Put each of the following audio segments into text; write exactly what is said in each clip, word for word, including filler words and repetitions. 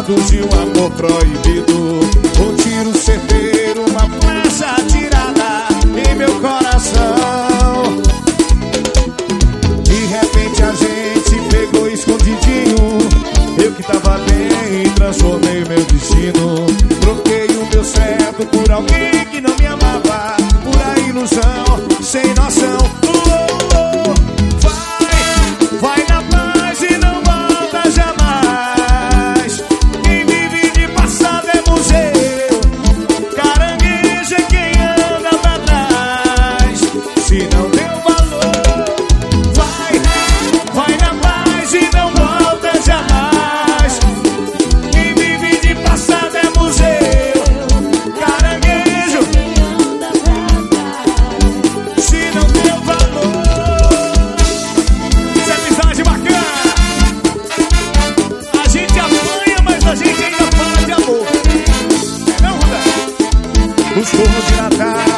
foto de um amor proibido. Um tiro certeiro, uma flecha atirada em meu coração. De repente a gente pegou escondidinho. Eu que tava bem, transformei meu destino. Troquei o meu certo por alguém que não me amava. Pura ilusão, sem noção. uh, uh, uh. Vai, vai na paz e não volta jamais. Quem vive de passado é museu. Caranguejo é quem anda pra trás. Se não deu valor, vai, vai na paz e não volta jamais. Quem vive de passado é museu. Caranguejo, se não deu valor. Isso é amizade bacana. A gente apanha, mas a gente ainda fala de amor. É não, Ruda? Os forros de Natal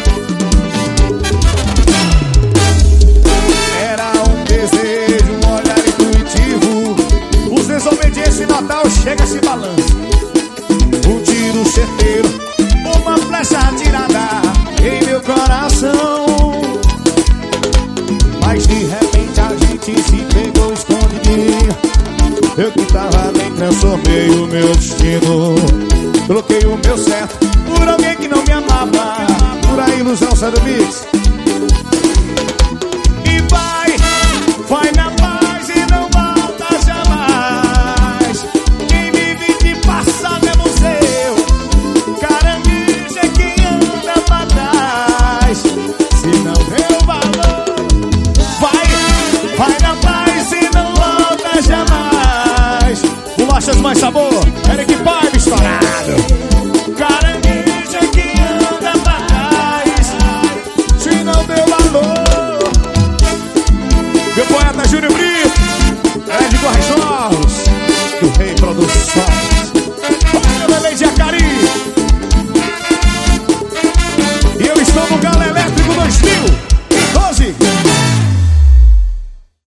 era um desejo, um olhar intuitivo. Os desobedientes em Natal chega se balança. Um tiro certeiro, uma flecha atirada em meu coração. Mas de repente a gente se pegou escondidinho. Eu que tava bem, transformei o meu destino. Troquei o meu certo por alguém que não me amava. Pura ilusão, sai do mix. E vai, vai na paz e não volta jamais. Quem vive de passado é museu. Caranguejo é quem anda pra trás. Se não deu valor, vai, vai na paz e não volta jamais. Bolachas mais sabor, Eric Pipe estourado. Caranguejo é quem anda pra trás. Se não deu valor. Meu poeta Júnior Brito, Ed Guarjós, do Rei Produção.